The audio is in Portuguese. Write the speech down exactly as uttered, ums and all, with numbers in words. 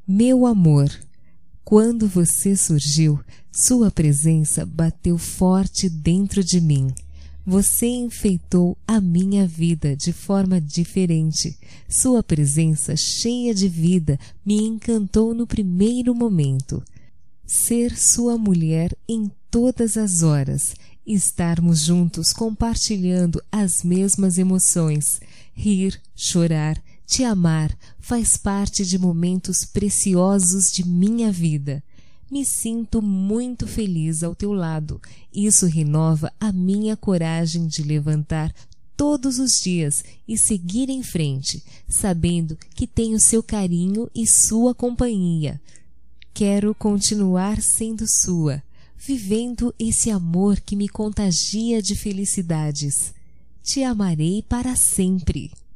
Meu amor, quando você surgiu, sua presença bateu forte dentro de mim. Você enfeitou a minha vida de forma diferente. Sua presença cheia de vida me encantou no primeiro momento. Ser sua mulher em todas as horas, estarmos juntos compartilhando as mesmas emoções, rir, chorar, te amar, faz parte de momentos preciosos de minha vida. Me sinto muito feliz ao teu lado. Isso renova a minha coragem de levantar todos os dias e seguir em frente, sabendo que tenho seu carinho e sua companhia. Quero continuar sendo sua, vivendo esse amor que me contagia de felicidades. Te amarei para sempre.